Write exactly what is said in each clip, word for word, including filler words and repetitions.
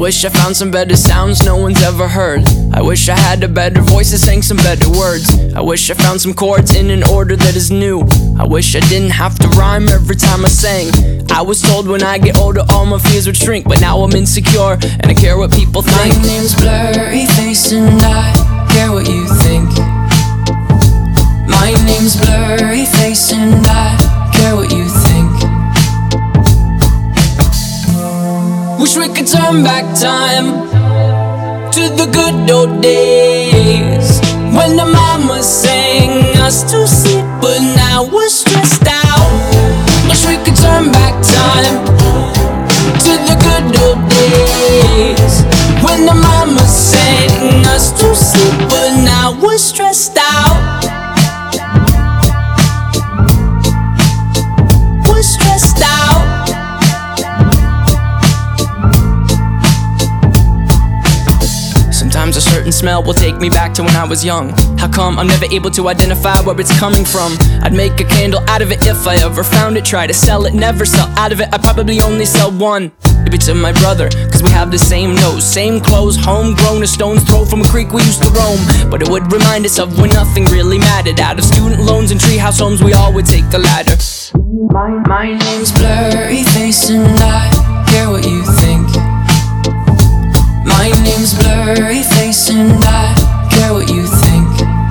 wish I found some better sounds no one's ever heard. I wish I had a better voice that sang some better words. I wish I found some chords in an order that is new. I wish I didn't have to rhyme every time I sang. I was told when I get older all my fears would shrink, but now I'm insecure and I care what people think. My name's Blurryface and I care what you think. My name's Blurryface and I care what you think. Wish we could turn back time to the good old days when the mama sang us to sleep, but now we're stressed out. Wish we could turn back time to the good old days when the mama sang us to sleep, but now we're stressed out. We're stressed out. Sometimes a certain smell will take me back to when I was young. How come I'm never able to identify where it's coming from? I'd make a candle out of it if I ever found it. Try to sell it, never sell out of it. I'd probably only sell one. Maybe to my brother, cause we have the same nose, same clothes, homegrown, a stone's throw from a creek we used to roam. But it would remind us of when nothing really mattered. Out of student loans and treehouse homes, we all would take the ladder. My, my name's Blurryface and I care what you think. My name's Blurryface and I care what you think.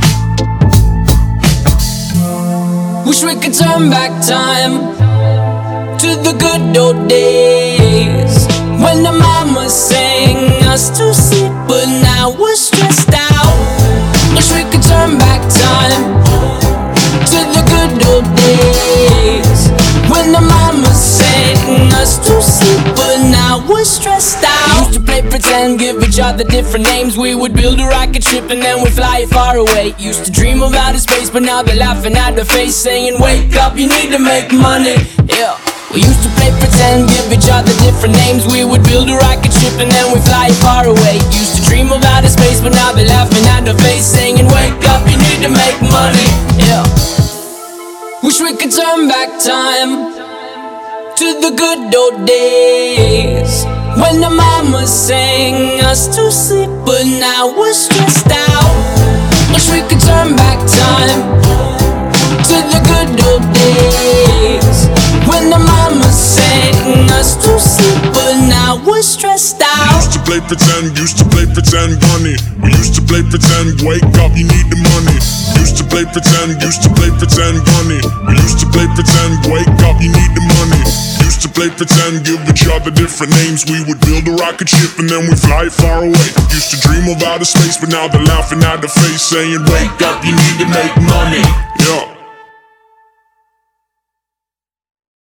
Wish we could turn back time to the good old days when the mama sang us to sleep, but now we're stressed out. Wish we could turn back time to the good old days when the mama sang us to sleep, but now we're stressed out. Used to play pretend, give each other different names. We would build a rocket ship and then we'd fly it far away. Used to dream of outer space, but now they're laughing at the face, saying wake up, you need to make money. Yeah. We used to play pretend, give each other different names. We would build a rocket ship and then we'd fly it far away. Used to dream of outer space, but now they're laughing at the face, saying wake up, you need to make money. Yeah. Wish we could turn back time to the good old days when the mama sang us to sleep, but now we're stressed out. Wish we could turn back time to the good old days when the mama sang us to sleep, but now we're stressed out. Used to play pretend, used to play pretend bunny. We used to play pretend, wake up, you need the money. Used to play pretend, used to play pretend bunny. We used to play pretend, wake up, you need the money. Used to play pretend, give each other different names. We would build a rocket ship and then we fly it far away. Used to dream of outer space, but now they're laughing at the face, saying wake up, you need to make money. Yeah.